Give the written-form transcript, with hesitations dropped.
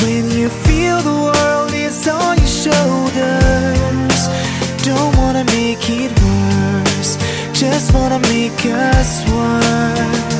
When you feel the world is on your shoulders, don't wanna make it worse, just wanna make us one.